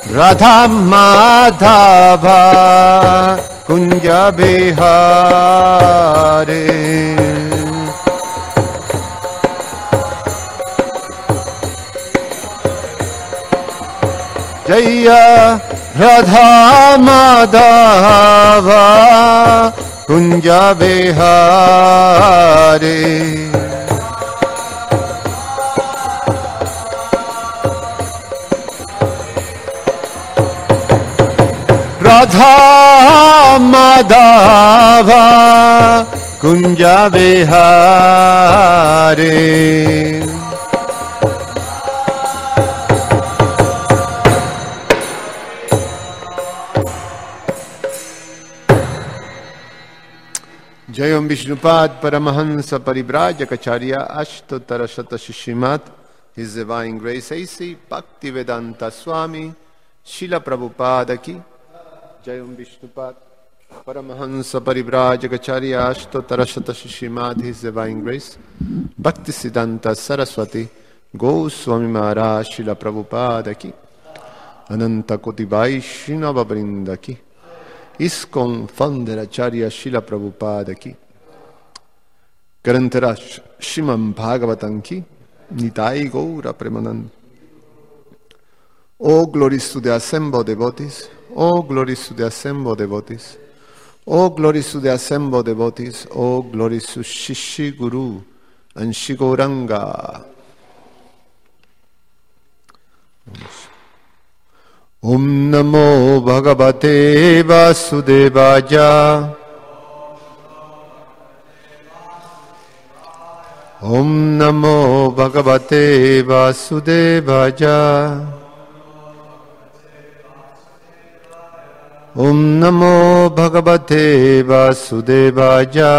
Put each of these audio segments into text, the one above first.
Radha Madhava Kunja Bihari Jaya Radha Madhava Kunja Bihari Radha Madhava Kunja Bihari Jayam Vishnupad Paramahansa Parivrajacharya Ashtottara Shata Shishimat His Divine Grace A.C. Bhaktivedanta Swami Srila Prabhupada Ki Jayam Vishnupad Paramahansa Parivrajacharya Ashtottara Shata Shishimat His Divine Grace Bhaktisiddhanta Saraswati Goswami Maharaj Srila Prabhupada Ki Ananta Koti Vaishnava Vrinda Ki ISKCON Founder Acharya Srila Prabhupada Ki Grantara Shriman Bhagavatam Ki Nitai Gaura Premanand. All glories to the assembled devotees. All glories to the assembled devotees. All glories to the assembled devotees. All glories to Shishi Guru and Shigoranga. Om Namo Bhagavate Vasudevaya. Om Namo Bhagavate Vasudevaya. Om Namo Bhagavate Vasudevaya.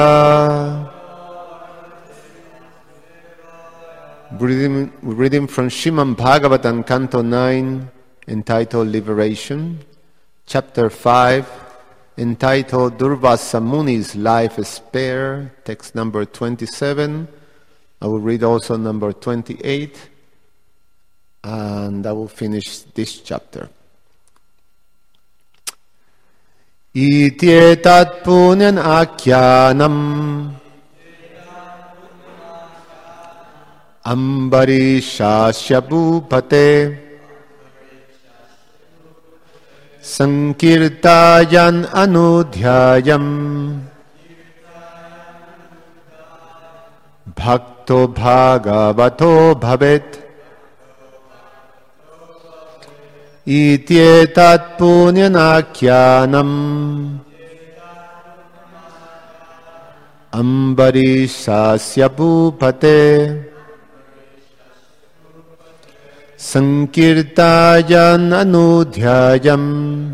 Reading from Srimad Bhagavatam, Canto 9, entitled Liberation, Chapter 5, entitled Durvasa Muni's Life Spare, text number 27. I will read also number 28, and I will finish this chapter. Ityetat punyan akhyanam ambarishasya bhupate Sankirtayan anudhyayam bhakto bhagavato bhavet ityetat punyanakyanam ambarishasya bhupate Sankirtayan anudhyayam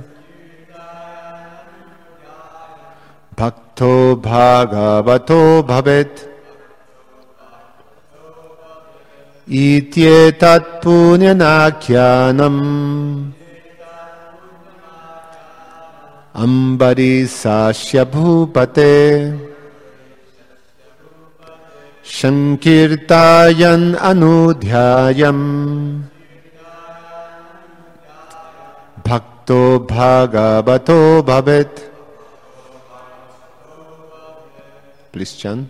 bhakto bhagavato bhavet ityetat punyanakyanam ambarisasya bhupate Sankirtayan anudhyayam bhakto bhagavato bhavet. Please chant.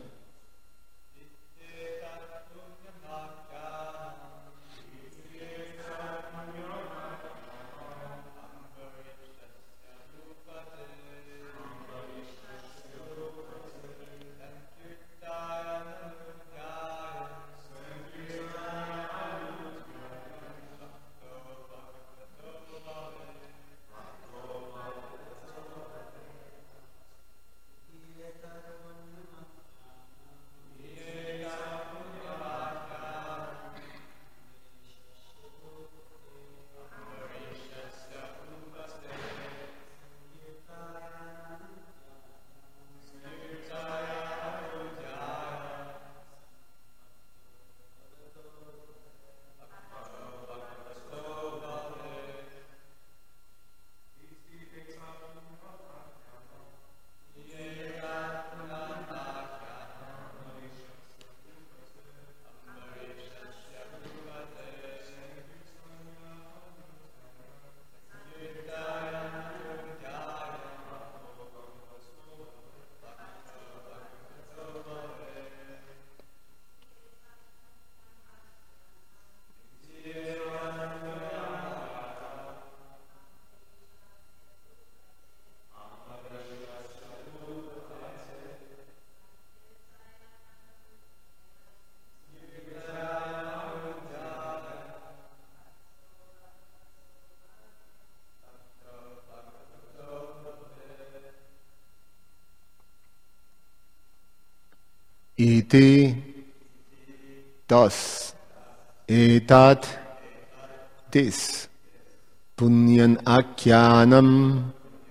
iti, thus, etat, this, punyan akyanam,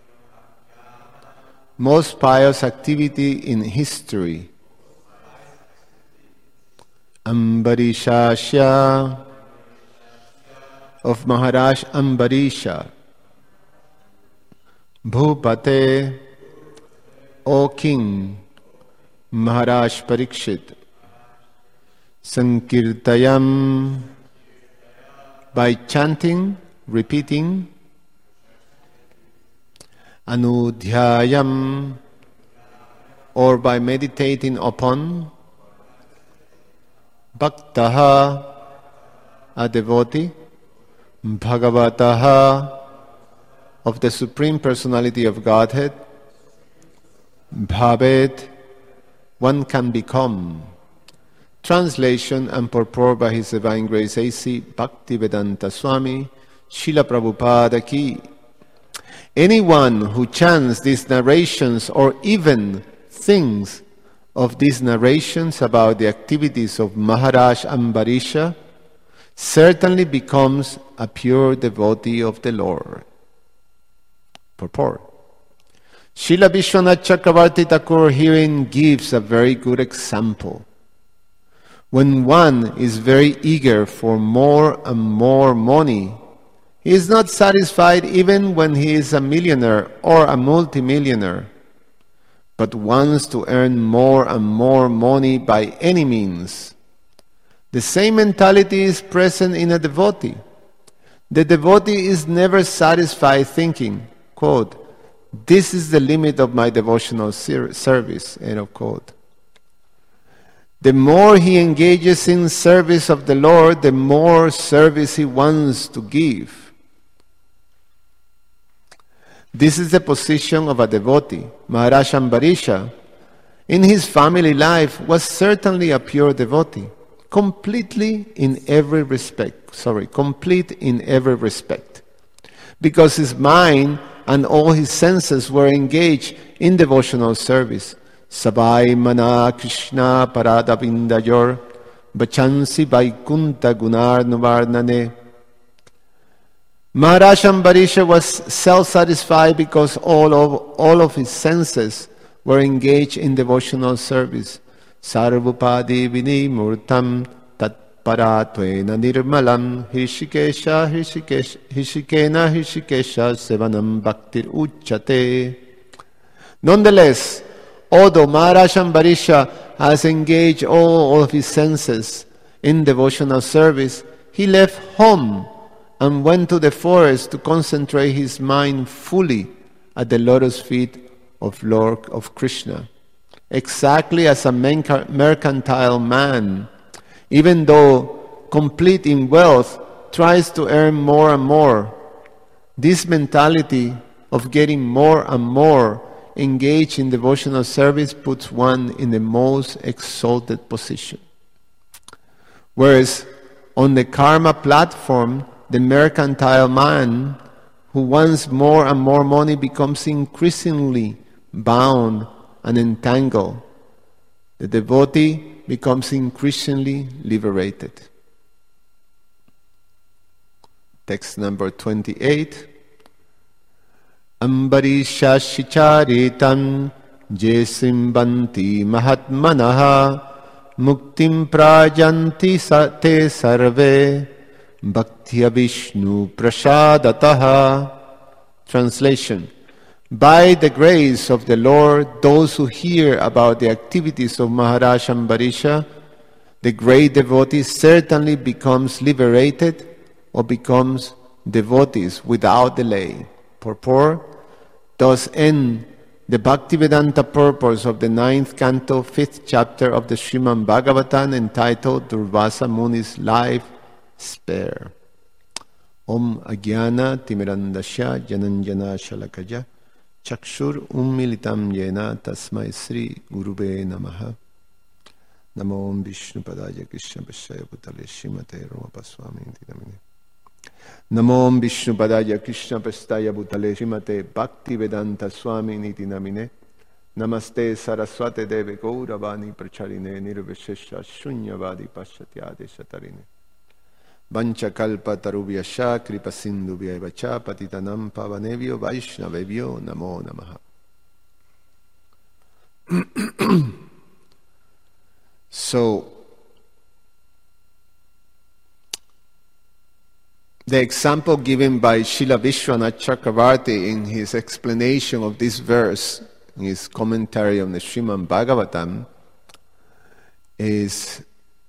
most pious activity in history, Ambarishasya, of Maharaj Ambarisha, Bhupate, O King, Maharaj Parikshit, Sankirtayam, by chanting, repeating, Anudhyayam, or by meditating upon, Bhaktaha, a devotee, Bhagavataha, of the Supreme Personality of Godhead, Bhavet, one can become. Translation and purport by His Divine Grace A.C. Bhaktivedanta Swami, Srila Prabhupada Ki. Anyone who chants these narrations or even thinks of these narrations about the activities of Maharaj Ambarisha certainly becomes a pure devotee of the Lord. Purport. Srila Vishwanath Chakravarti Thakur herein gives a very good example. When one is very eager for more and more money, he is not satisfied even when he is a millionaire or a multimillionaire, but wants to earn more and more money by any means. The same mentality is present in a devotee. The devotee is never satisfied thinking, quote, "This is the limit of my devotional service," end of quote. The more he engages in service of the Lord, the more service he wants to give. This is the position of a devotee. Maharaj Ambarisha, in his family life, was certainly a pure devotee, complete in every respect, because his mind and all his senses were engaged in devotional service. Sabai mana Krishna paradavindayor bachansi vaikunta gunar nuvarnane. Maharaj Ambarisha was self-satisfied because all of his senses were engaged in devotional service. Sarvupadi vinimurtam tatparatvena nirmalam Hrishikesha sevanam bhaktir uchate. Nonetheless, although Maharaj Ambarisha has engaged all of his senses in devotional service, he left home and went to the forest to concentrate his mind fully at the lotus feet of Lord of Krishna. Exactly as a mercantile man, even though complete in wealth, tries to earn more and more, this mentality of getting more and more engaged in devotional service puts one in the most exalted position. Whereas on the karma platform, the mercantile man who wants more and more money becomes increasingly bound and entangled. The devotee becomes increasingly liberated. Text number 28. Ambarisha shicharitam jesimbanti mahatmanaha muktim prajanti te sarve bhaktya vishnu prasadataha. Translation. By the grace of the Lord, those who hear about the activities of Maharaj Ambarisha, the great devotee certainly becomes liberated or becomes devotees without delay. Purport. Thus end the Bhaktivedanta purpose of the 9th canto, 5th chapter of the Srimad Bhagavatam, entitled Durvasa Muni's Life Spare. Om Agyana Timirandasya Jananjana Shalakaja Chakshur Ummilitam Yena Tasmai Sri Gurube Namaha. Namo Om Vishnu Padaya Krishna Vishaya Bhutale Srimate Romapaswami Namine. Namo Om Vishnu Padaya Krishna Pastaya Bhutale Srimate Bhakti Vedanta Swami Niti Namine. Namaste Saraswate Deve Gauravani Pracharine Nirvishesha Shunyavadi Pashatyade Shatarine Vanchakalpa Tarubhyasha Kripa Sindhubhya Vacha Patitanam Pavanebhyo Vaishnavebhyo Namo Namaha. So, the example given by Srila Vishwanath Chakravarti in his explanation of this verse, in his commentary on the Srimad Bhagavatam, is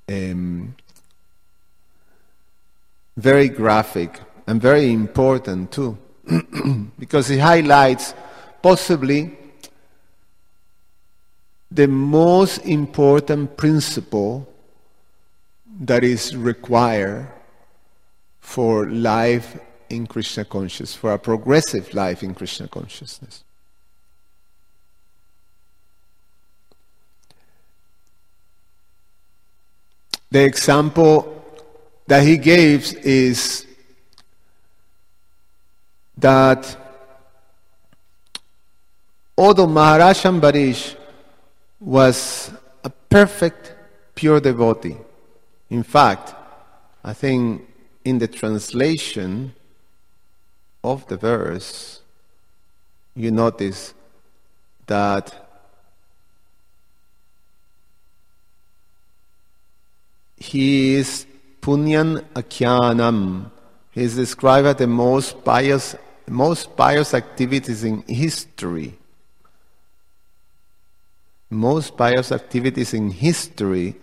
very graphic and very important too, because it highlights possibly the most important principle that is required for life in Krishna consciousness, for a progressive life in Krishna consciousness. The example that he gives is that although Maharaj Ambarish was a perfect, pure devotee, in fact, I think in the translation of the verse, you notice that he is punyan akyanam. He is described as the most pious activities in history. Most pious activities in history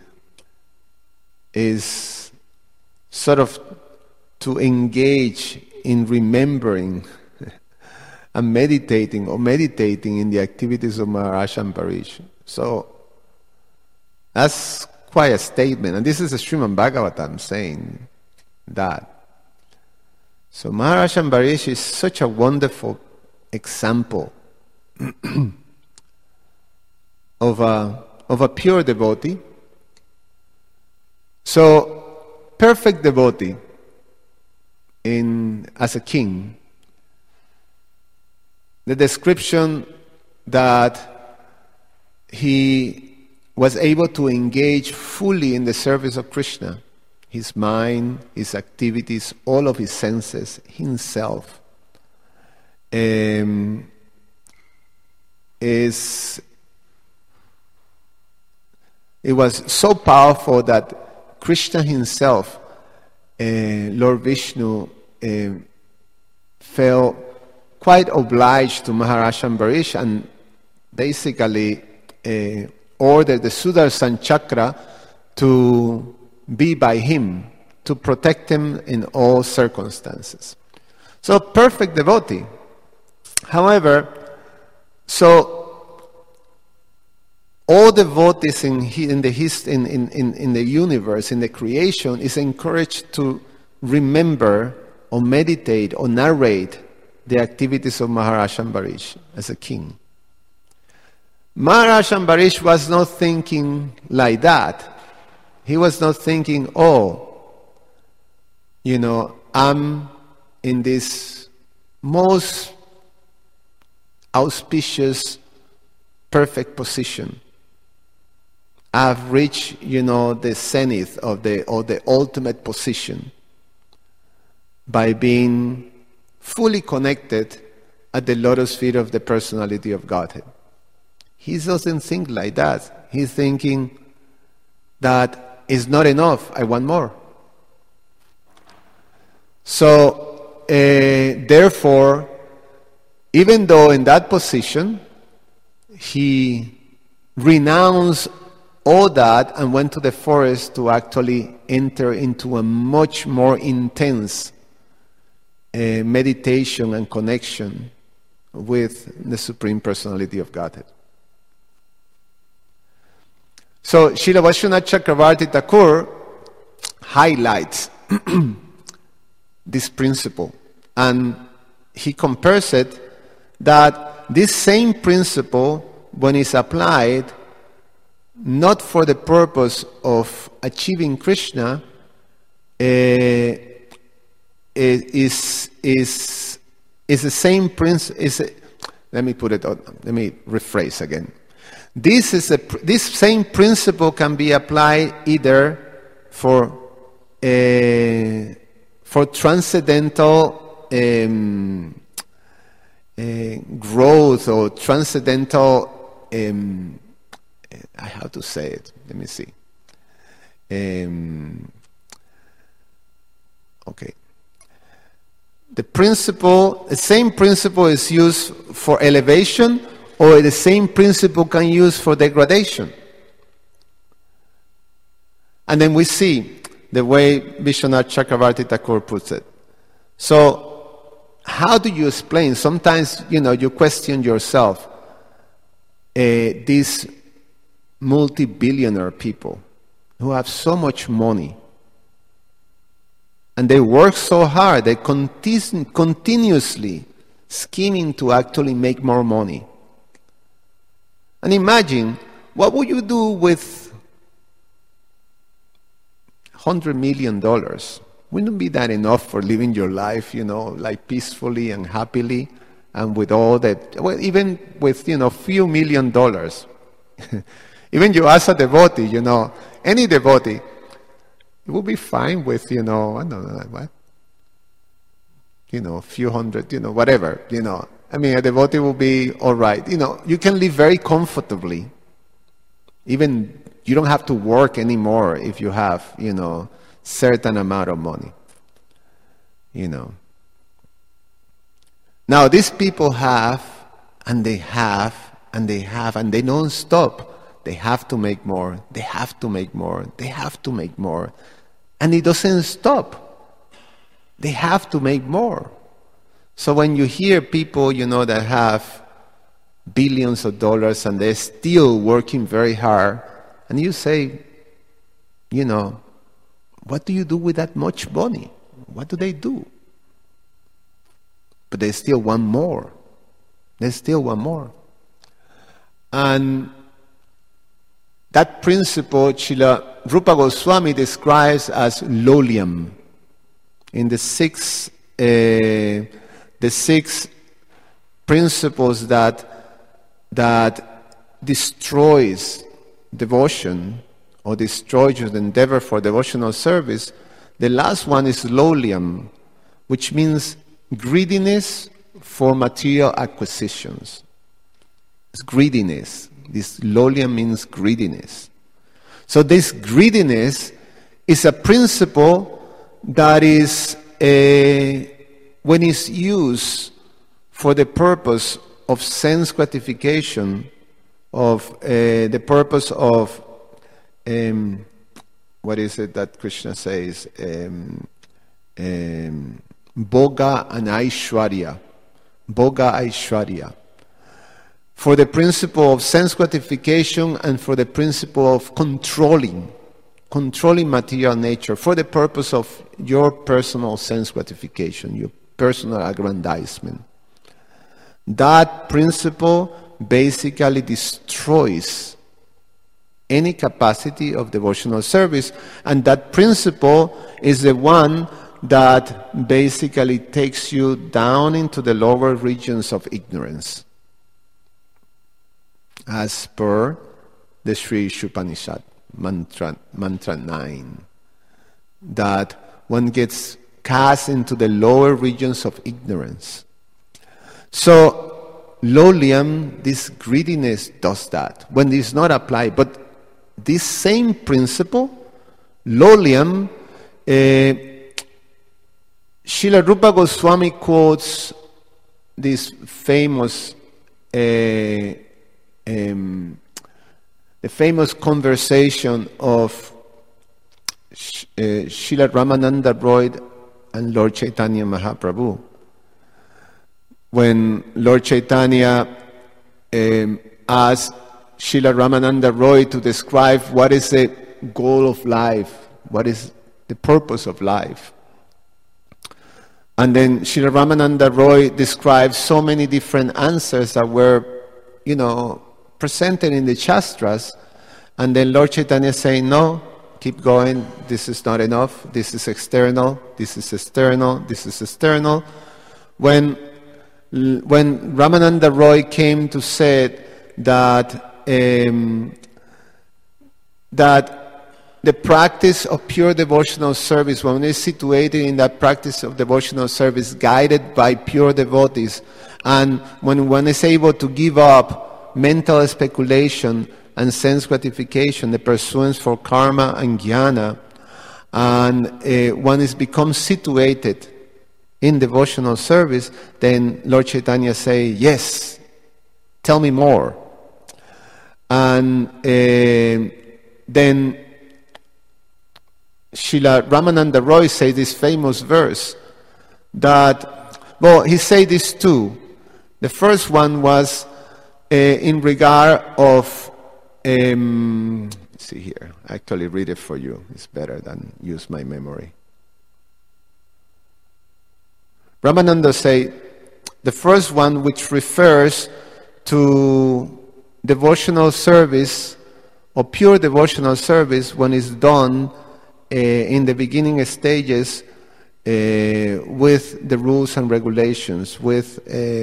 is sort of to engage in remembering and meditating in the activities of Maharaj Ambarish. So that's quite a statement, and this is a Srimad Bhagavatam saying that. So Maharaj Ambarish is such a wonderful example of a pure devotee. So perfect devotee as a king. The description that he was able to engage fully in the service of Krishna, his mind, his activities, all of his senses, himself, it was so powerful that Krishna himself, Lord Vishnu, felt quite obliged to Maharaj Ambarish and basically ordered the Sudarshan Chakra to be by him, to protect him in all circumstances. So perfect devotee. However, so all devotees in the universe, in the creation, is encouraged to remember or meditate or narrate the activities of Maharaj Ambarish as a king. Maharaj Ambarish was not thinking like that. He was not thinking, I'm in this most auspicious, perfect position. I've reached, the zenith of the ultimate position by being fully connected at the lotus feet of the personality of Godhead. He doesn't think like that. He's thinking that it's not enough, I want more. So, therefore, even though in that position, he renounced all that and went to the forest to actually enter into a much more intense meditation and connection with the Supreme Personality of Godhead. So Srila Vishwanath Chakravarti Thakur highlights this principle, and he compares it that this same principle, when it's applied not for the purpose of achieving Krishna, is the same principle. Let me rephrase again. This same principle can be applied either for transcendental growth or transcendental, how to say it? Let me see. Okay. The same principle is used for elevation, or the same principle can use for degradation. And then we see the way Vishwanath Chakravarti Thakur puts it. So, how do you explain? Sometimes, you question yourself. These multi-billionaire people who have so much money, and they work so hard, they continuously scheming to actually make more money. And imagine, what would you do with $100 million? Wouldn't be that enough for living your life, like peacefully and happily, and with all that, well, even with, few $1 million. Even you ask a devotee, any devotee, it will be fine with, I don't know, what? A few hundred, whatever, I mean, a devotee will be all right. You can live very comfortably. Even you don't have to work anymore if you have, certain amount of money. Now, these people have, and they have, and they have, and they don't stop. They have to make more. They have to make more. They have to make more. And it doesn't stop. They have to make more. So when you hear people, that have billions of dollars and they're still working very hard, and you say, what do you do with that much money? What do they do? But they still want more. They still want more. And that principle, Srila Rupa Goswami describes as lolium. In the six principles that destroys devotion or destroys your endeavor for devotional service, the last one is lolium, which means greediness for material acquisitions. It's greediness. This lolium means greediness. So this greediness is a principle that is, when it's used for the purpose of sense gratification, of the purpose of, what is it that Krishna says? Bhoga and Aishwarya. Bhoga Aishwarya. For the principle of sense gratification and for the principle of controlling material nature, for the purpose of your personal sense gratification, your personal aggrandizement. That principle basically destroys any capacity of devotional service, and that principle is the one that basically takes you down into the lower regions of ignorance, as per the Sri Ishopanishad, mantra 9, that one gets cast into the lower regions of ignorance. So, lolium, this greediness does that, when it's not applied. But this same principle, lolium, Srila Rupa Goswami quotes this famous the famous conversation of Srila Ramananda Roy and Lord Chaitanya Mahaprabhu. When Lord Chaitanya asked Srila Ramananda Roy to describe what is the goal of life, what is the purpose of life. And then Srila Ramananda Roy described so many different answers that were, presented in the Shastras, and then Lord Chaitanya saying, no, keep going, this is not enough, this is external, this is external, this is external. When when Ramananda Roy came to say that that the practice of pure devotional service, when one is situated in that practice of devotional service, guided by pure devotees, and when one is able to give up mental speculation and sense gratification, the pursuance for karma and jnana, and one is become situated in devotional service, then Lord Chaitanya say, yes, tell me more. And then Srila Ramananda Roy says this famous verse that, well, he said this too. The first one was in regard of, let's see here, I actually read it for you. It's better than use my memory. Ramananda say, the first one which refers to devotional service or pure devotional service when it's done in the beginning stages with the rules and regulations, with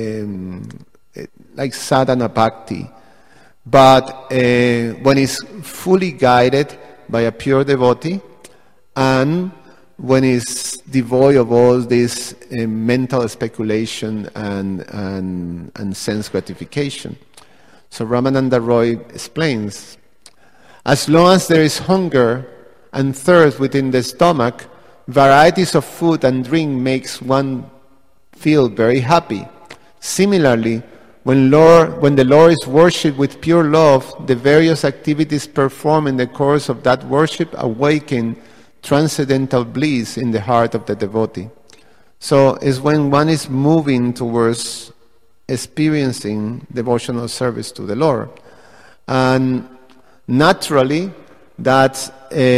like sadhana bhakti. But when it's fully guided by a pure devotee, and when it's devoid of all this mental speculation and sense gratification. So Ramananda Roy explains, as long as there is hunger and thirst within the stomach, varieties of food and drink makes one feel very happy. Similarly, when the Lord is worshipped with pure love, the various activities performed in the course of that worship awaken transcendental bliss in the heart of the devotee. So it's when one is moving towards experiencing devotional service to the Lord. And naturally, that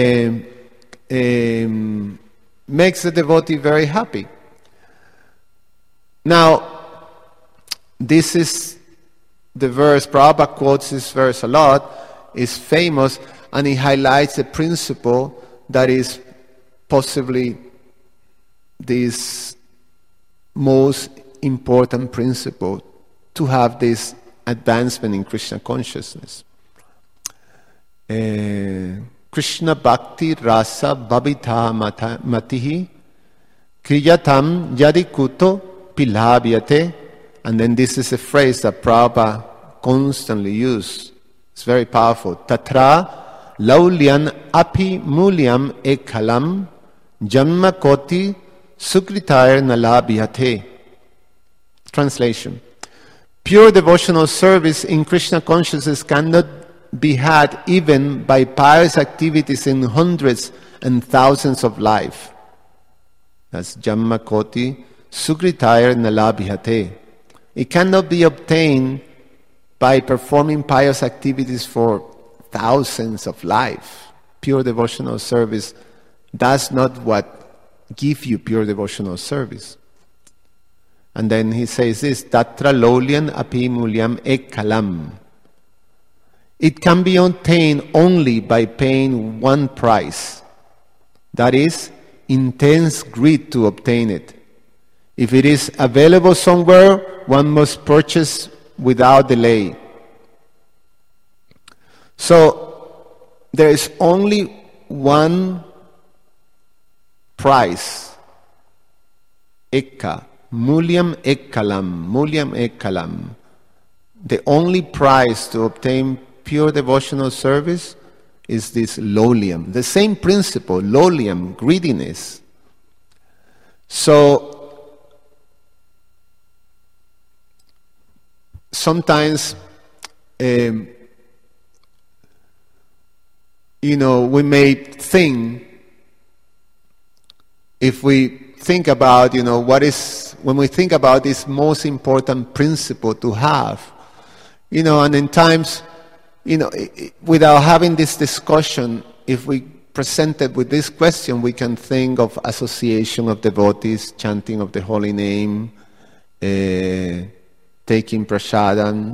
makes the devotee very happy. Now, this is the verse, Prabhupada quotes this verse a lot, is famous, and it highlights a principle that is possibly this most important principle to have this advancement in Krishna consciousness. Krishna Bhakti Rasa Babitha Matihi Kriyatam Yadikuto Pilabhyate. And then this is a phrase that Prabhupada constantly uses. It's very powerful. Tatra Laulyan Api Mulyam Ekalam Janma Koti Sukritayar Nalabhyate. Translation. Pure devotional service in Krishna consciousness cannot be had even by pious activities in hundreds and thousands of lives. That's Janma Koti Sukritayar Nalabhyate. It cannot be obtained by performing pious activities for thousands of lives. Pure devotional service, that's not what gives you pure devotional service. And then he says this, Tatra Lolyan Api Mulyam Ekalam. It can be obtained only by paying one price. That is, intense greed to obtain it. If it is available somewhere, one must purchase without delay. So, there is only one price. Ekka. Mulyam Ekalam. The only price to obtain pure devotional service is this lolium. The same principle, lolium, greediness. So, sometimes, we may think, if we think about, when we think about this most important principle to have, and in times, without having this discussion, if we presented with this question, we can think of association of devotees, chanting of the holy name, taking prasadam,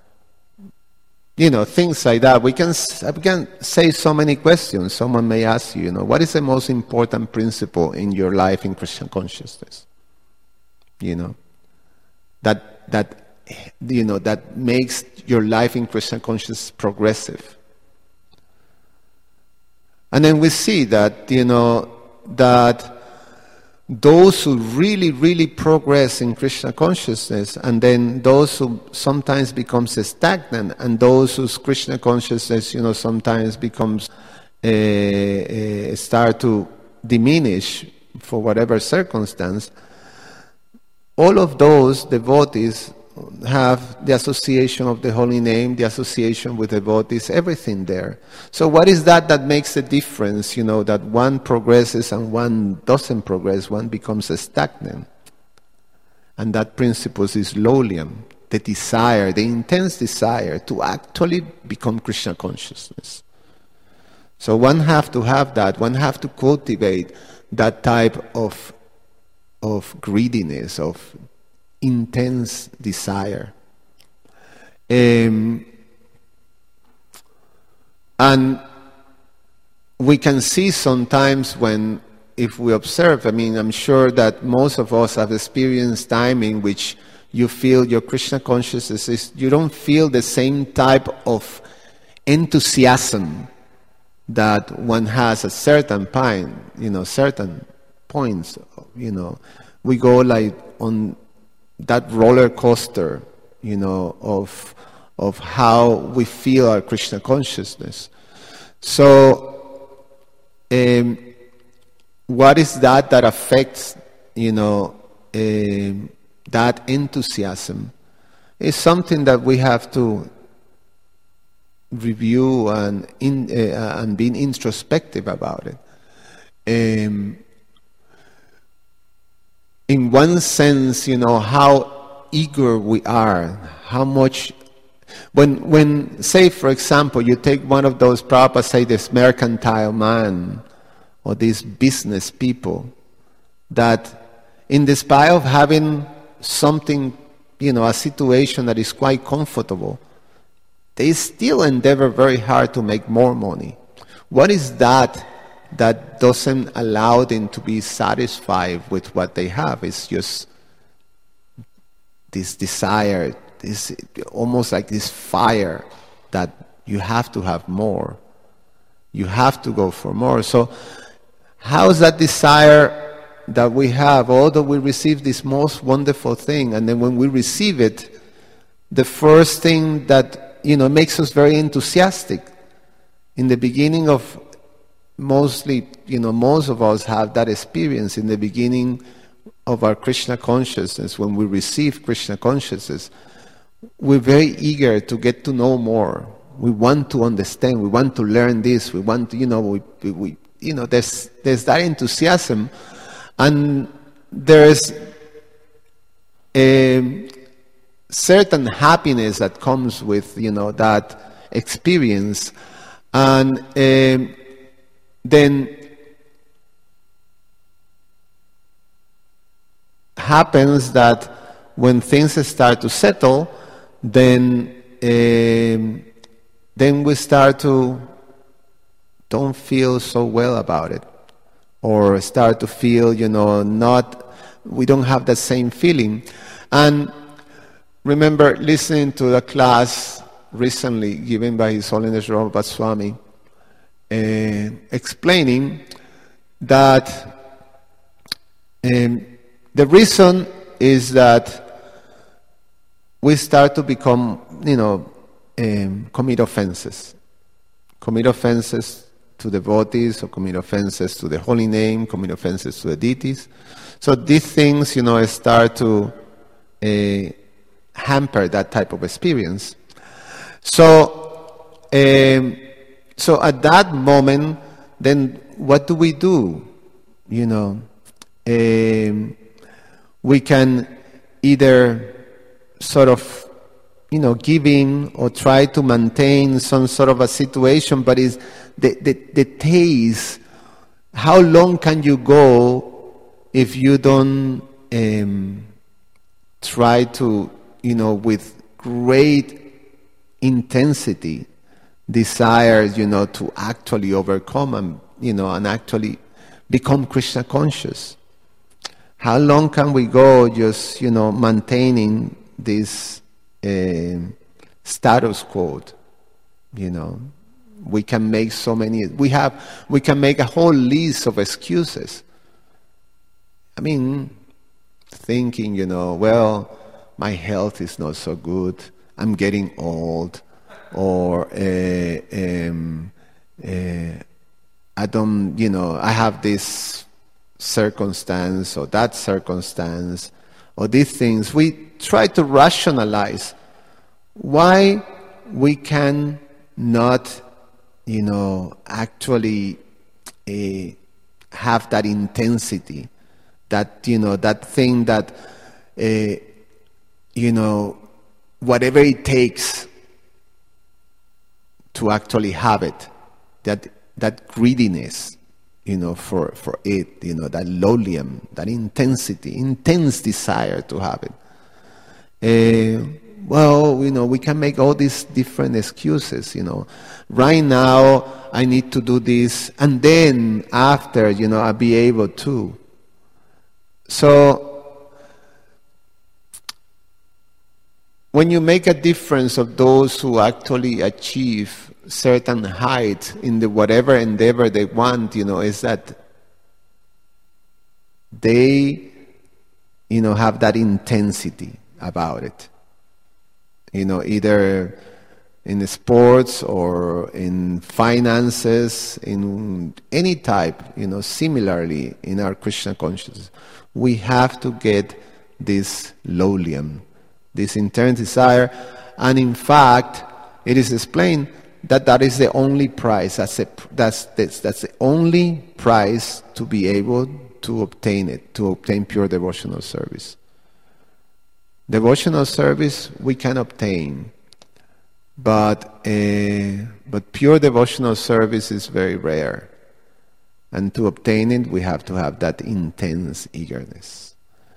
things like that. We can say so many questions. Someone may ask you, what is the most important principle in your life in Krishna consciousness? The that makes your life in Krishna consciousness progressive. And then we see that, that those who really, really progress in Krishna consciousness, and then those who sometimes becomes stagnant, and those whose Krishna consciousness, sometimes becomes start to diminish for whatever circumstance, all of those devotees have the association of the holy name, the association with devotees, everything there. So what is that makes the difference, that one progresses and one doesn't progress, one becomes stagnant? And that principle is lolium, the desire, the intense desire to actually become Krishna consciousness. So one have to have that, one have to cultivate that type of greediness, of intense desire. And we can see sometimes when, if we observe, I'm sure that most of us have experienced time in which you feel your Krishna consciousness is, you don't feel the same type of enthusiasm that one has at certain certain points, we go like on that roller coaster, of how we feel our Krishna consciousness. So, what is that affects, that enthusiasm? Is something that we have to review and being introspective about it. In one sense, how eager we are, how much, when say, for example, you take one of those, Prabhupada say, this mercantile man, or these business people, that in despite of having something, a situation that is quite comfortable, they still endeavor very hard to make more money. What is that doesn't allow them to be satisfied with what they have? It's just this desire, this almost like this fire that you have to have more. You have to go for more. So how is that desire that we have, although we receive this most wonderful thing, and then when we receive it, the first thing that makes us very enthusiastic. In the beginning of mostly, most of us have that experience in the beginning of our Krishna consciousness. When we receive Krishna consciousness, we're very eager to get to know more. We want to understand. We want to learn this. We want to, there's that enthusiasm, and there's a certain happiness that comes with, that experience, and then happens that when things start to settle, then we start to don't feel so well about it, or start to feel, we don't have that same feeling. And remember listening to the class recently given by His Holiness Rupa Swami, explaining that the reason is that we start to become, commit offenses to devotees, or commit offenses to the holy name, commit offenses to the deities. So these things, start to hamper that type of experience. So at that moment, then what do? We can either sort of, give in or try to maintain some sort of a situation, but is the taste. How long can you go if you don't try to, with great intensity, desire, to actually overcome and, and actually become Krishna conscious? How long can we go just, maintaining this status quo? We can make so many. We can make a whole list of excuses. I mean, thinking, well, my health is not so good. I'm getting old, or I don't, I have this circumstance or that circumstance or these things. We try to rationalize why we can not, actually have that intensity, that, that thing that, whatever it takes to actually have it, that greediness, for it, that lolium, that intense desire to have it. We can make all these different excuses, Right now, I need to do this, and then after, I'll be able to. So, when you make a difference of those who actually achieve certain height in the whatever endeavor they want, is that they, have that intensity about it. Either in sports or in finances, in any type, similarly in our Krishna consciousness. We have to get this lolium, this intense desire, and in fact, it is explained that is the only price. That's the only price to be able to obtain it, to obtain pure devotional service. Devotional service we can obtain, but pure devotional service is very rare. And to obtain it, we have to have that intense eagerness.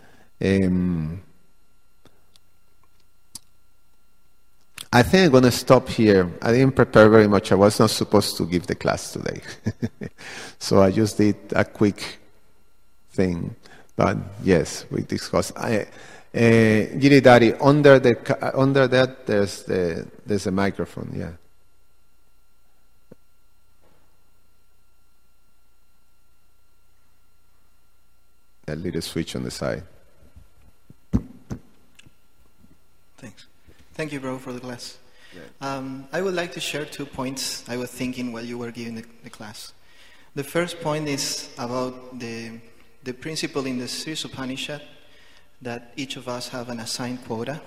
I think I'm going to stop here. I didn't prepare very much. I was not supposed to give the class today. So I just did a quick thing. But yes, we discussed. Giridhari, under that there's a microphone, yeah. That little switch on the side. Thanks. Thank you, bro, for the class. I would like to share 2 points I was thinking while you were giving the class. The first point is about the principle in the Sri Upanishad that each of us have an assigned quota.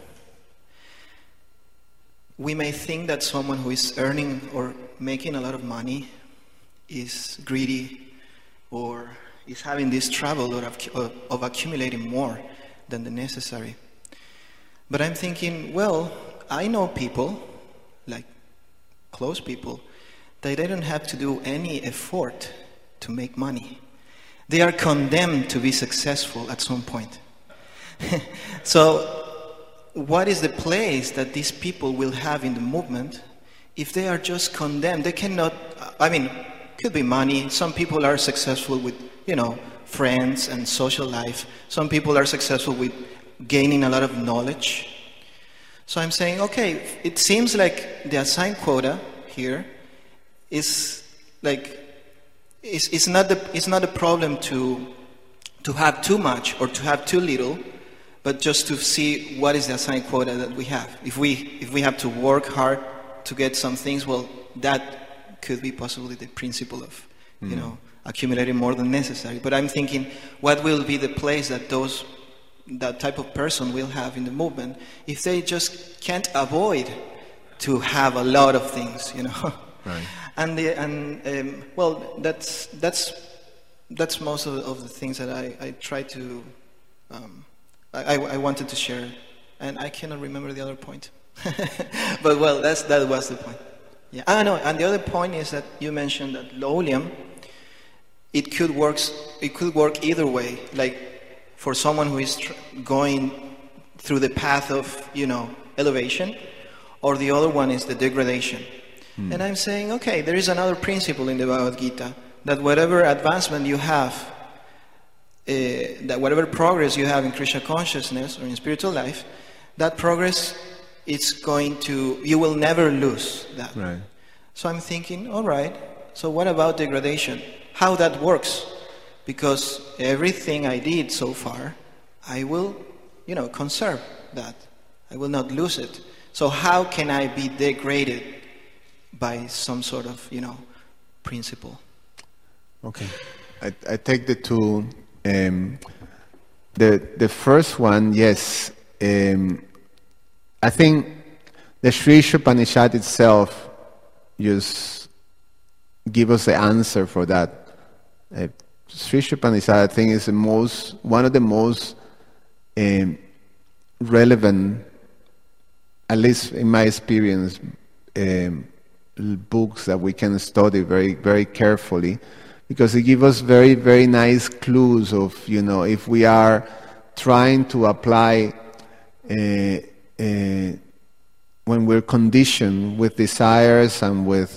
We may think that someone who is earning or making a lot of money is greedy or is having this trouble of accumulating more than the necessary. But I'm thinking, well, I know people, like close people, that they don't have to do any effort to make money. They are condemned to be successful at some point. So, what is the place that these people will have in the movement if they are just condemned? They cannot, could be money. Some people are successful with, friends and social life. Some people are successful with gaining a lot of knowledge. So I'm saying, okay, it seems like the assigned quota here is like, it's not a problem to have too much or to have too little, but just to see what is the assigned quota that we have. If we have to work hard to get some things, well, that could be possibly the principle of, accumulating more than necessary. But I'm thinking, what will be the place that that type of person will have in the movement if they just can't avoid to have a lot of things, Right. That's most of the things that I try to. I wanted to share, and I cannot remember the other point. But that was the point. Yeah. And the other point is that you mentioned that lolium. It could work either way. Like for someone who is going through the path of elevation, or the other one is the degradation. And I'm saying, okay, there is another principle in the Bhagavad Gita that whatever advancement you have, that whatever progress you have in Krishna consciousness or in spiritual life, that progress you will never lose that. Right. So I'm thinking, all right, so what about degradation? How that works? Because everything I did so far, I will, conserve that. I will not lose it. So how can I be degraded by some sort of, principle? Okay. I take the two. The first one, yes. I think the Sri Upanishad itself just give us the answer for that. Sri Upanishad, I think, is one of the most relevant, at least in my experience, books that we can study very, very carefully, because it gives us very, very nice clues of, if we are trying to apply when we're conditioned with desires and with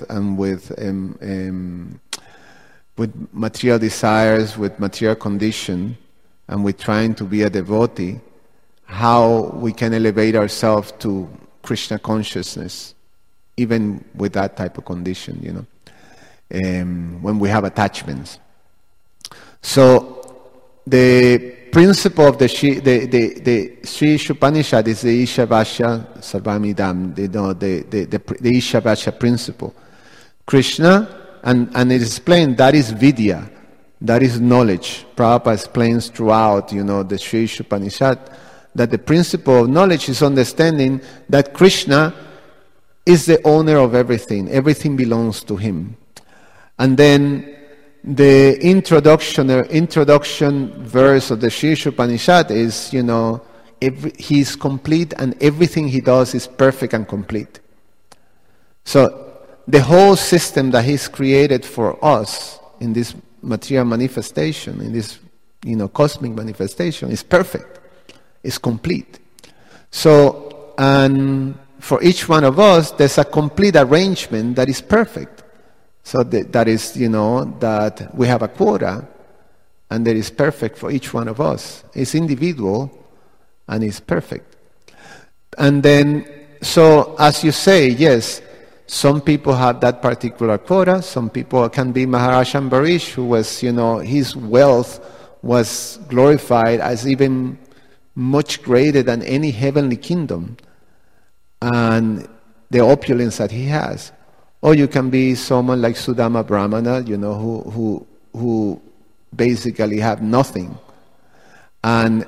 material desires, with material condition, and we're trying to be a devotee, how we can elevate ourselves to Krishna consciousness, even with that type of condition, when we have attachments. So the principle of the Sri Upanishad is the Ishavasya Sarvamidam, the Ishavasya principle. Krishna, and it is explained, that is Vidya, that is knowledge. Prabhupada explains throughout, the Sri Upanishad, that the principle of knowledge is understanding that Krishna is the owner of everything. Everything belongs to him. And then the introduction verse of the Sri Upanishad is, he is complete and everything he does is perfect and complete. So the whole system that he's created for us in this material manifestation, in this, cosmic manifestation, is perfect. Is complete. So, and for each one of us, there's a complete arrangement that is perfect. So that is, that we have a quota, and that is perfect for each one of us. It's individual, and it's perfect. And then, so as you say, yes, some people have that particular quota. Some people can be Maharaj Ambarish, who was, his wealth was glorified as even much greater than any heavenly kingdom, and the opulence that he has. Or you can be someone like Sudama Brahmana, who basically have nothing. And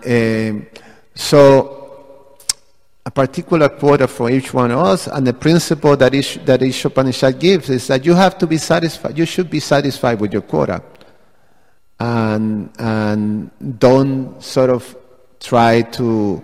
so a particular quota for each one of us, and the principle that Upanishad gives is that you have to be satisfied. You should be satisfied with your quota, and don't sort of try to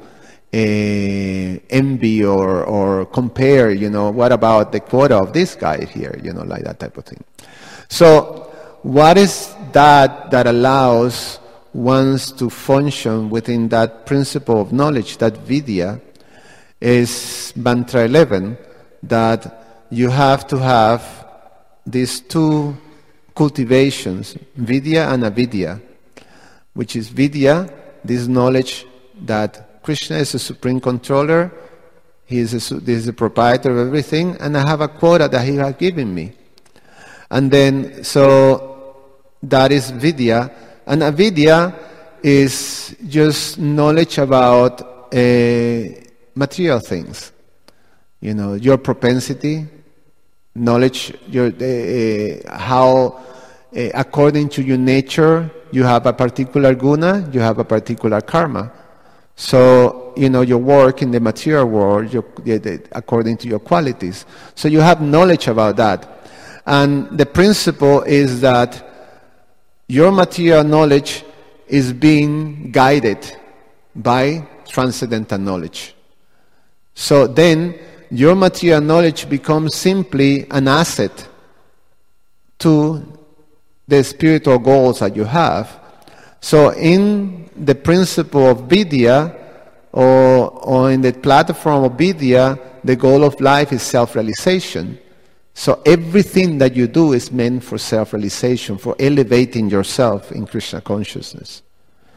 envy or compare, what about the quota of this guy here, like that type of thing. So what is that allows one to function within that principle of knowledge, that Vidya, is Mantra 11, that you have to have these two cultivations, Vidya and Avidya, which is Vidya, this knowledge that Krishna is the supreme controller, he is the proprietor of everything, and I have a quota that he has given me. And then, so that is Vidya. And Avidya is just knowledge about material things. Your propensity, knowledge, how according to your nature, you have a particular guna, you have a particular karma. So, your work in the material world, according to your qualities. So you have knowledge about that. And the principle is that your material knowledge is being guided by transcendental knowledge. So then, your material knowledge becomes simply an asset to the spiritual goals that you have. So in the principle of Vidya, or in the platform of Vidya, the goal of life is self-realization. So everything that you do is meant for self-realization, for elevating yourself in Krishna consciousness.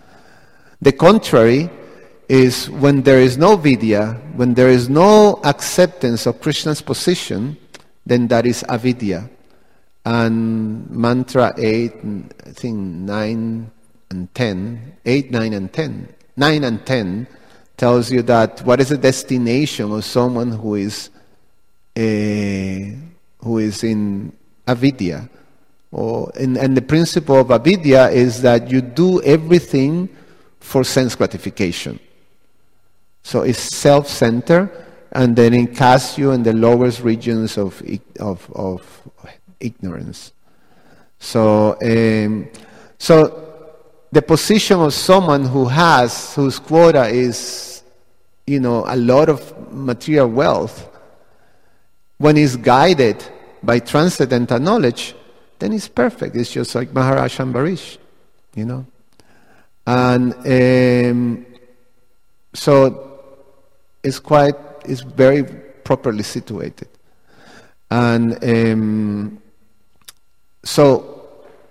The contrary is when there is no vidya, when there is no acceptance of Krishna's position, then that is avidya. And mantra 8, I think 9 and 10, 8, 9 and 10, 9 and 10 tells you that what is the destination of someone who is in avidya. And the principle of avidya is that you do everything for sense gratification. So it's self-centered, and then it casts you in the lowest regions of ignorance. So the position of someone whose quota is, a lot of material wealth, when he's guided by transcendental knowledge, then it's perfect. It's just like Maharaj Ambarish, And so it's very properly situated. And so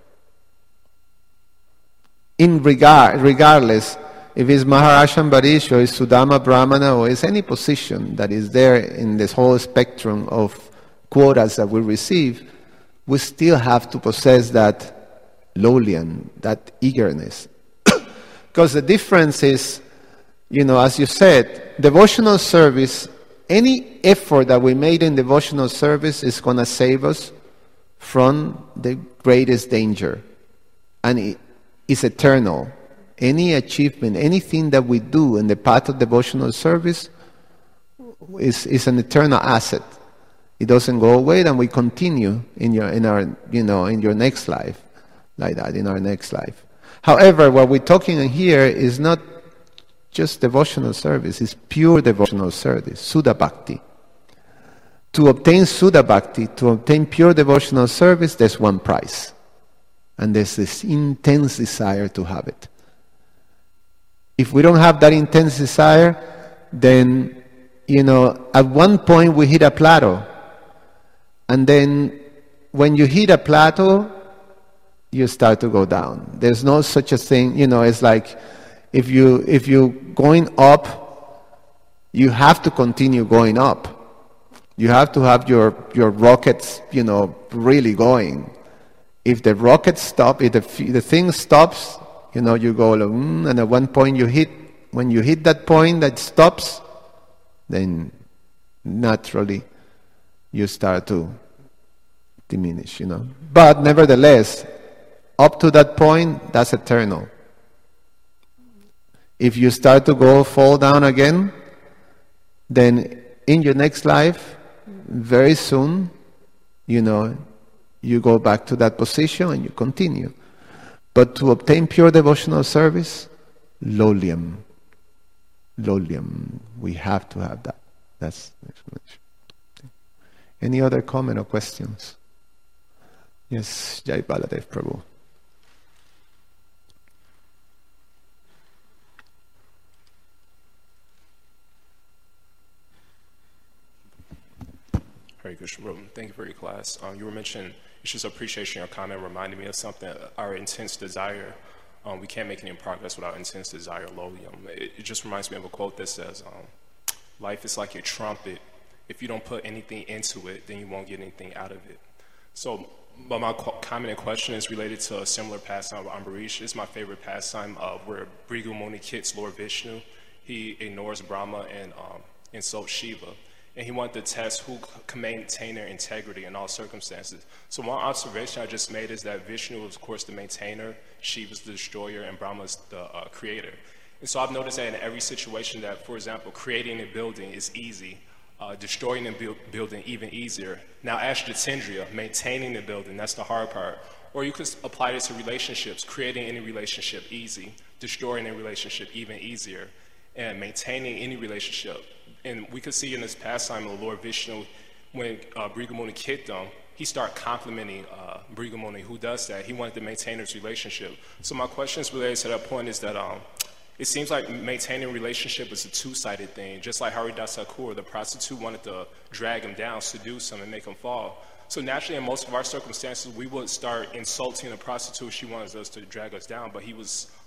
regardless, if it's Maharaj Ambarish or it's Sudama Brahmana or it's any position that is there in this whole spectrum of quotas that we receive, we still have to possess that lowlian, that eagerness. Because the difference is, as you said, devotional service, any effort that we made in devotional service is going to save us from the greatest danger. And it is eternal. Any achievement, anything that we do in the path of devotional service is an eternal asset. It doesn't go away, and we continue in your next life, like that, in our next life. However, what we're talking here is not just devotional service, it's pure devotional service, Suddha Bhakti. To obtain Suddha Bhakti, to obtain pure devotional service, there's one price. And there's this intense desire to have it. If we don't have that intense desire, then, at one point we hit a plateau. And then when you hit a plateau, you start to go down. There's no such a thing, it's like if you're going up, you have to continue going up. You have to have your rockets, really going. If the rockets stop, if the thing stops, you go, and at one point when you hit that point that stops, then naturally you start to diminish, But nevertheless, up to that point, that's eternal. If you start to fall down again, then in your next life, very soon, you go back to that position and you continue. But to obtain pure devotional service, lowliam. We have to have that. That's the explanation. Any other comment or questions? Yes, Jai Baladev Prabhu. Hare Krishna. Thank you for your class. You were mentioning, it's just appreciation. Your comment reminded me of something. Our intense desire, we can't make any progress without intense desire, lowliam. It just reminds me of a quote that says, life is like a trumpet. If you don't put anything into it, then you won't get anything out of it. So, but my comment and question is related to a similar pastime of Ambarish. It's my favorite pastime where Bhrigu Muni kicks Lord Vishnu. He ignores Brahma and insults Shiva. And he wanted to test who can maintain their integrity in all circumstances. So one observation I just made is that Vishnu is, of course, the maintainer, Shiva's the destroyer, and Brahma's the creator. And so I've noticed that in every situation that, for example, creating a building is easy, destroying a building even easier. Now Ashtachendriya, maintaining the building, that's the hard part. Or you could apply this to relationships, creating any relationship easy, destroying a relationship even easier, and maintaining any relationship. And we could see in this pastime of the Lord Vishnu, when Bhrigu Muni kicked him, he started complimenting Bhrigu Muni, who does that. He wanted to maintain his relationship. So my question is related to that point is that it seems like maintaining a relationship is a two-sided thing. Just like Haridas Thakur, the prostitute wanted to drag him down, seduce him, and make him fall. So naturally, in most of our circumstances, we would start insulting the prostitute. She wanted us to drag us down, but he was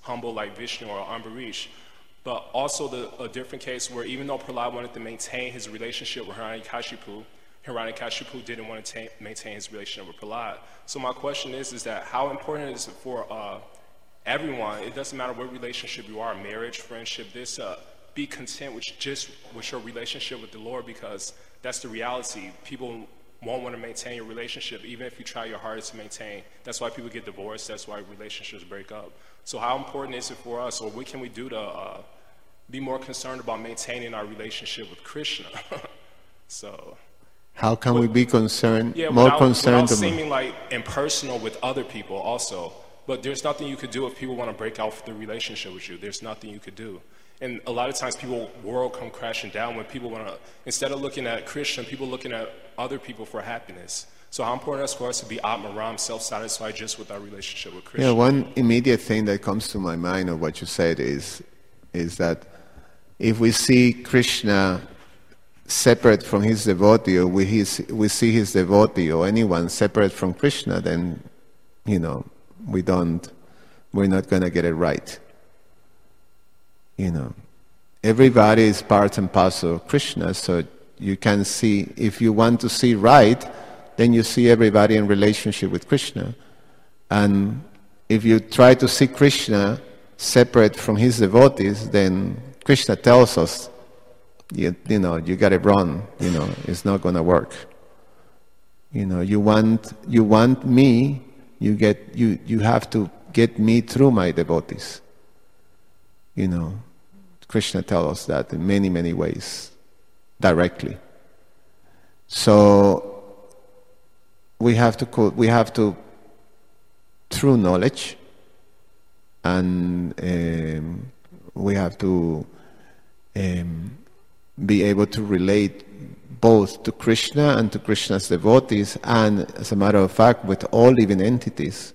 humble like Vishnu or Ambarish. But also a different case where even though Prahlad wanted to maintain his relationship with Hiranyakashipu didn't want to maintain his relationship with Prahlad. So my question is that how important is it for everyone, it doesn't matter what relationship you are, marriage, friendship, be content with your relationship with the Lord, because that's the reality. People won't want to maintain your relationship, even if you try your hardest to maintain. That's why people get divorced. That's why relationships break up. So how important is it for us, or what can we do to be more concerned about maintaining our relationship with Krishna? So how can we be concerned, without seeming like impersonal with other people also? But there's nothing you could do if people want to break out the relationship with you. There's nothing you could do. And a lot of times world come crashing down when people want to, instead of looking at Krishna, people looking at other people for happiness. So how important is it for us to be Atmaram, self-satisfied just with our relationship with Krishna? Yeah, one immediate thing that comes to my mind of what you said is that if we see Krishna separate from his devotee, or we see his devotee or anyone separate from Krishna, then, we're not going to get it right. Everybody is part and parcel of Krishna, so you can see, if you want to see right, then you see everybody in relationship with Krishna. And if you try to see Krishna separate from his devotees, then Krishna tells us, you got it wrong, it's not going to work. You want me, you have to get me through my devotees. Krishna tells us that in many, many ways, directly. So we have to through knowledge, and we have to be able to relate both to Krishna and to Krishna's devotees, and as a matter of fact, with all living entities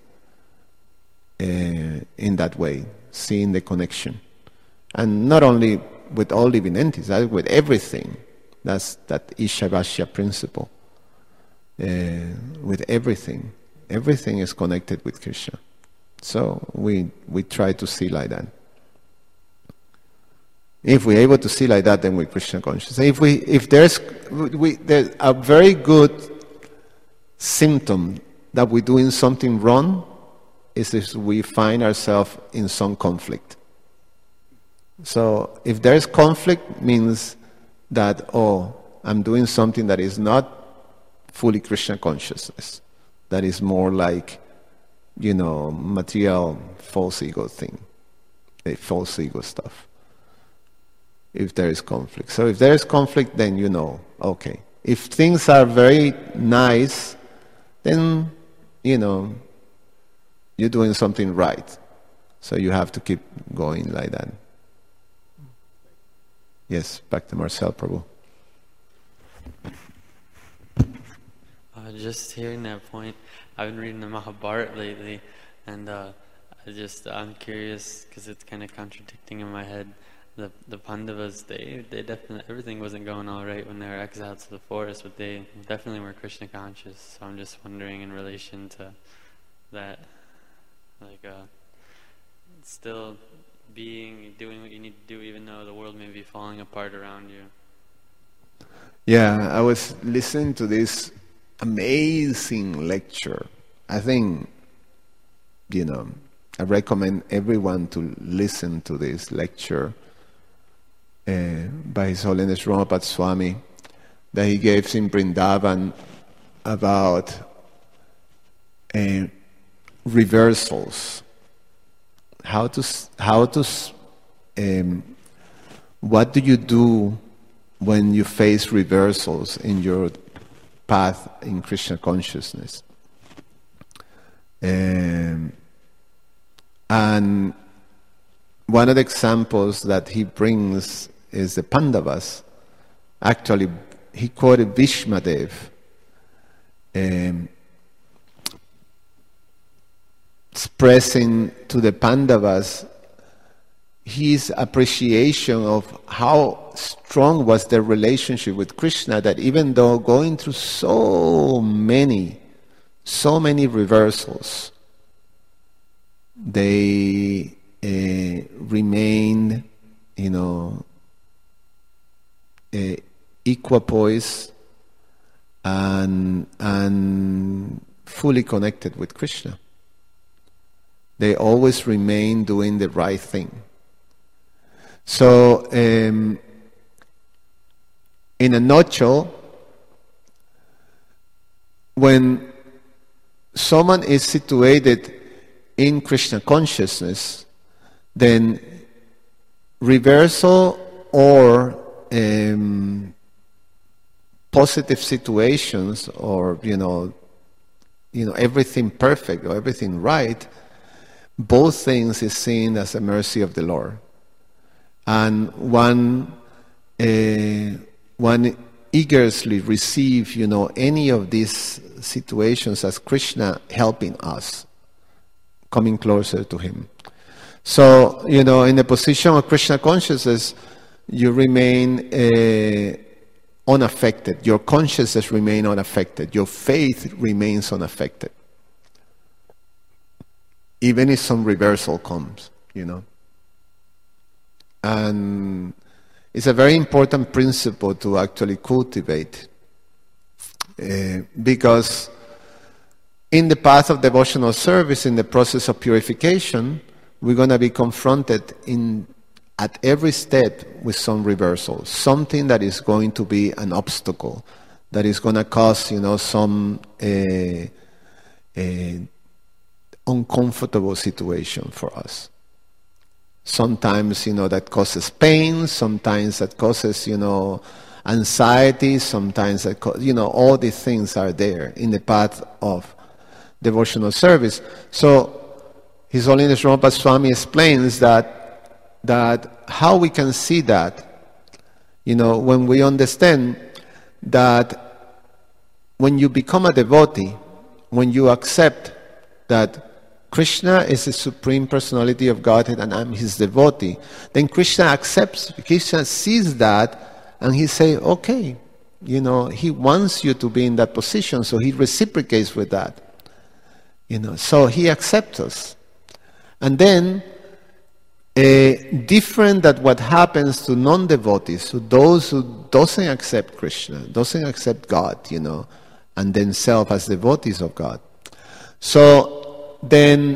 in that way, seeing the connection. And not only with all living entities, with everything. That's that Ishavasya principle. With everything. Everything is connected with Krishna. So we try to see like that. If we're able to see like that, then we're Krishna conscious. If there's a very good symptom that we're doing something wrong, is if we find ourselves in some conflict. So if there's conflict, means that, I'm doing something that is not fully Krishna consciousness. That is more like, material false ego thing. False ego stuff. If there is conflict. So if there is conflict, then okay. If things are very nice, then, you're doing something right. So you have to keep going like that. Yes, back to Marcel Prabhu. Just hearing that point, I've been reading the Mahabharata lately, and I'm curious, because it's kind of contradicting in my head. The Pandavas, they definitely, everything wasn't going all right when they were exiled to the forest, but they definitely were Krishna conscious. So I'm just wondering in relation to that, still doing what you need to do, even though the world may be falling apart around you. Yeah, I was listening to this amazing lecture. I think, I recommend everyone to listen to this lecture by His Holiness Ramapad Swami that he gave in Vrindavan about reversals. What do you do when you face reversals in your path in Krishna consciousness? And one of the examples that he brings is the Pandavas. Actually, he quoted Bhishmadev. Expressing to the Pandavas his appreciation of how strong was their relationship with Krishna, that even though going through so many reversals, they remain, equipoised and fully connected with Krishna. They always remain doing the right thing. So, in a nutshell, when someone is situated in Krishna consciousness, then reversal or positive situations, or everything perfect or everything right, both things is seen as a mercy of the Lord, and one eagerly receive any of these situations as Krishna helping us, coming closer to Him. So, in the position of Krishna consciousness, you remain unaffected. Your consciousness remains unaffected. Your faith remains unaffected. Even if some reversal comes, And it's a very important principle to actually cultivate. Because in the path of devotional service, in the process of purification, we're going to be confronted at every step with some reversal, something that is going to be an obstacle, that is going to cause, some uncomfortable situation for us. Sometimes, that causes pain. Sometimes that causes, anxiety. Sometimes that all these things are there in the path of devotional service. So, His Holiness Rupa Swami explains that how we can see that, when we understand that when you become a devotee, when you accept that Krishna is the Supreme Personality of Godhead and I'm His devotee, then Krishna sees that, and He says, okay, He wants you to be in that position, so He reciprocates with that. So He accepts us. And then, different than what happens to non-devotees, to those who doesn't accept Krishna, doesn't accept God, and themselves as devotees of God. So then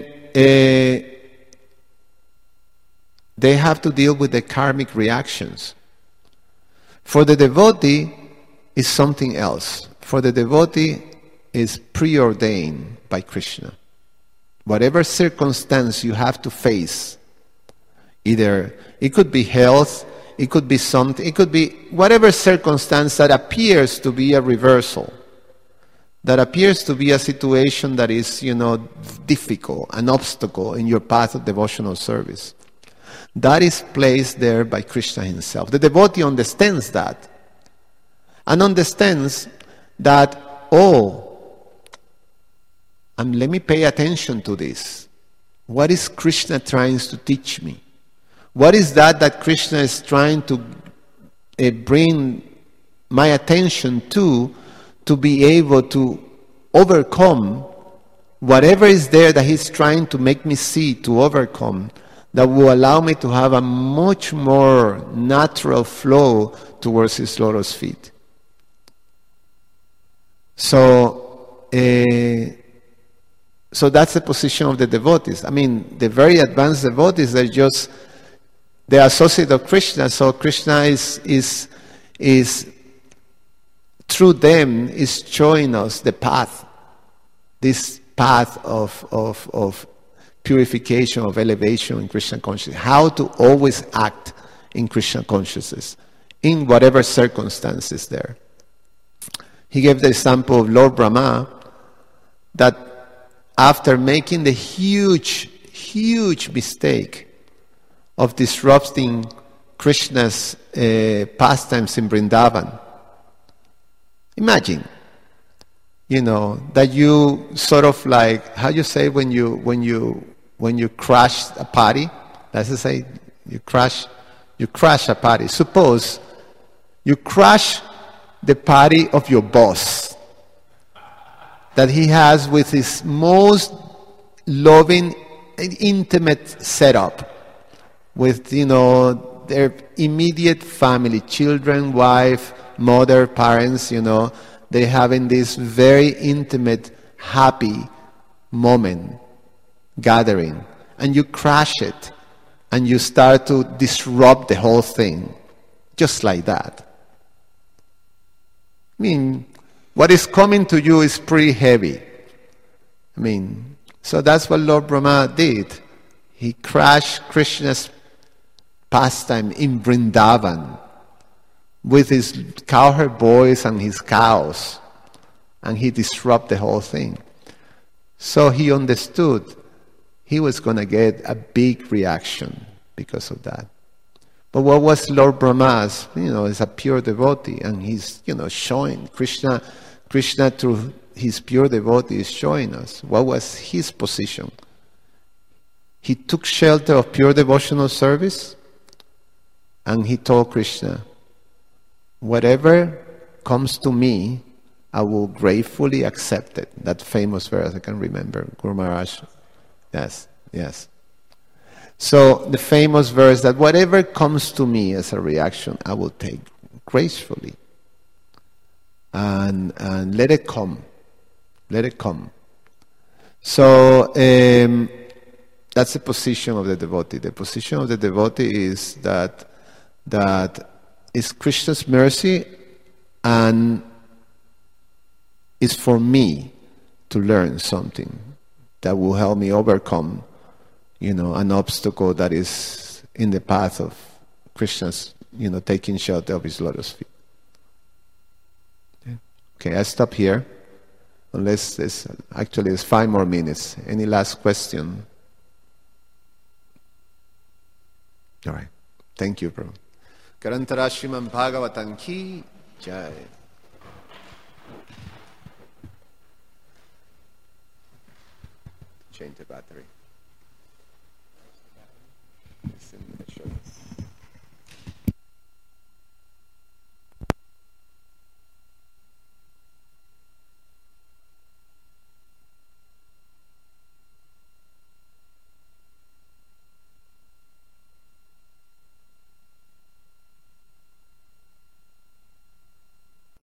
they have to deal with the karmic reactions. For the devotee is something else. For the devotee is preordained by Krishna. Whatever circumstance you have to face, either it could be health, it could be something, it could be whatever circumstance that appears to be a reversal, that appears to be a situation that is, difficult, an obstacle in your path of devotional service. That is placed there by Krishna Himself. The devotee understands that, and understands that, and let me pay attention to this. What is Krishna trying to teach me? What is that Krishna is trying to bring my attention to be able to overcome whatever is there that He's trying to make me see, to overcome, that will allow me to have a much more natural flow towards His lotus feet. So that's the position of the devotees. I mean, the very advanced devotees, they're associate of Krishna, so Krishna is through them is showing us the path, this path of purification, of elevation in Krishna consciousness, how to always act in Krishna consciousness, in whatever circumstances there. He gave the example of Lord Brahma, that after making the huge mistake of disrupting Krishna's pastimes in Vrindavan, imagine, that you sort of like, how you say when you crash a party? Let's just say you crash a party. Suppose you crash the party of your boss that he has with his most loving, intimate setup. with, their immediate family, children, wife, mother, parents, they having this very intimate, happy moment, gathering, and you crash it, and you start to disrupt the whole thing, just like that. I mean, what is coming to you is pretty heavy. I mean, so that's what Lord Brahma did. He crashed Krishna's pastime in Vrindavan with his cowherd boys and his cows, and he disrupted the whole thing. So he understood he was going to get a big reaction because of that. But what was Lord Brahma's? Is a pure devotee, and he's, showing Krishna through his pure devotee is showing us what was his position. He took shelter of pure devotional service, and he told Krishna, whatever comes to me, I will gratefully accept it. That famous verse, I can remember, Guru Maharaj. Yes. So the famous verse that whatever comes to me as a reaction, I will take gracefully. And let it come. Let it come. So that's the position of the devotee. The position of the devotee is that is Krishna's mercy, and is for me to learn something that will help me overcome, an obstacle that is in the path of Krishna's, taking shelter of his lotus feet. Okay, I stop here. Unless there's 5 more minutes. Any last question? All right. Thank you, bro. Karantara Srimad Bhagavatam ki jai. Change the battery.